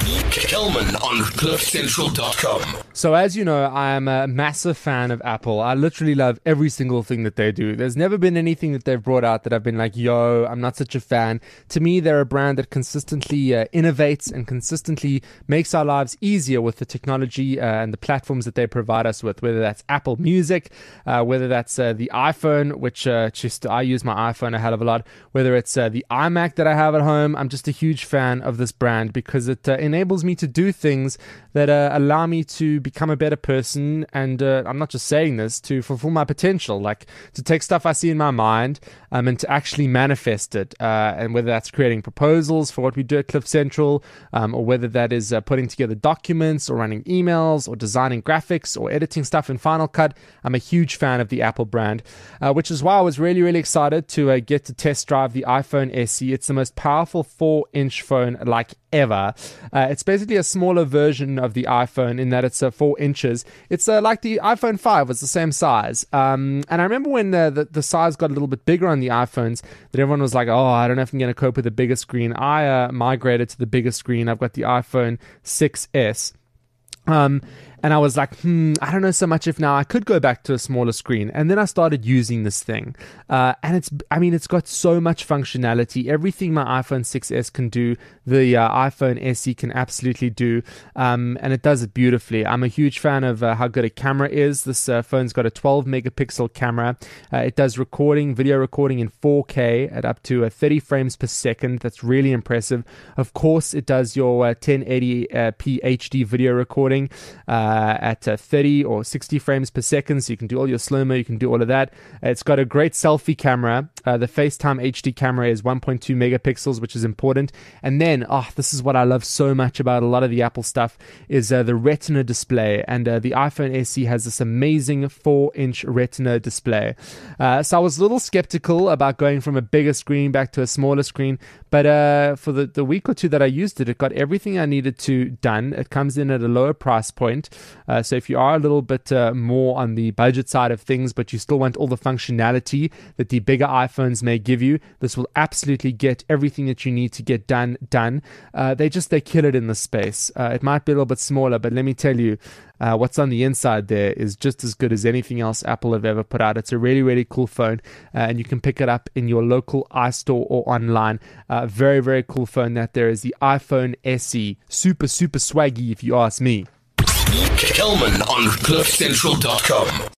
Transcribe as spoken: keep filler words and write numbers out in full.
Kelman on cliff central dot com. So as you know, I am a massive fan of Apple. I literally love every single thing that they do. There's never been anything that they've brought out that I've been like, yo, I'm not such a fan. To me, they're a brand that consistently uh, innovates and consistently makes our lives easier with the technology uh, and the platforms that they provide us with, whether that's Apple Music, uh, whether that's uh, the iPhone, which uh, just I use my iPhone a hell of a lot, whether it's uh, the iMac that I have at home. I'm just a huge fan of this brand because it uh, enables me to do things that uh, allow me to become a better person, and uh, I'm not just saying this, to fulfill my potential, like to take stuff I see in my mind um, and to actually manifest it, uh, and whether that's creating proposals for what we do at Cliff Central, um, or whether that is uh, putting together documents or running emails or designing graphics or editing stuff in Final Cut. I'm a huge fan of the Apple brand, uh, which is why I was really, really excited to uh, get to test drive the iPhone S E. It's the most powerful four inch phone like ever. Uh, it's basically a smaller version of the iPhone in that it's uh, four inches. It's uh, like the iPhone five was the same size. Um, and I remember when uh, the, the size got a little bit bigger on the iPhones, that everyone was like, oh, I don't know if I'm going to cope with the bigger screen. I uh, migrated to the bigger screen. I've got the iPhone six S. Um, and I was like, hmm, I don't know so much if now I could go back to a smaller screen. And then I started using this thing. Uh, and it's, I mean, it's got so much functionality. Everything my iPhone six S can do, the uh, iPhone S E can absolutely do. Um, and it does it beautifully. I'm a huge fan of uh, how good a camera is. This uh, phone's got a twelve megapixel camera. Uh, it does recording, video recording in four K at up to uh, thirty frames per second. That's really impressive. Of course, it does your uh, ten eighty p H D video recording. Uh, Uh, at uh, thirty or sixty frames per second, so you can do all your slow-mo, you can do all of that. It's got a great selfie camera. Uh, the FaceTime H D camera is one point two megapixels, which is important. And then, oh, this is what I love so much about a lot of the Apple stuff, is uh, the Retina display. And uh, the iPhone S E has this amazing four inch Retina display. Uh, so I was a little skeptical about going from a bigger screen back to a smaller screen, but uh, for the, the week or two that I used it, it got everything I needed to done. It comes in at a lower price point. Uh, so if you are a little bit uh, more on the budget side of things, but you still want all the functionality that the bigger iPhones may give you, this will absolutely get everything that you need to get done, done. Uh, they just, they kill it in the space. Uh, it might be a little bit smaller, but let me tell you, uh, what's on the inside there is just as good as anything else Apple have ever put out. It's a really, really cool phone, uh, and you can pick it up in your local iStore or online. Uh, very, very cool phone that there is the iPhone S E. Super, super swaggy if you ask me. Kelman on cliff central dot com.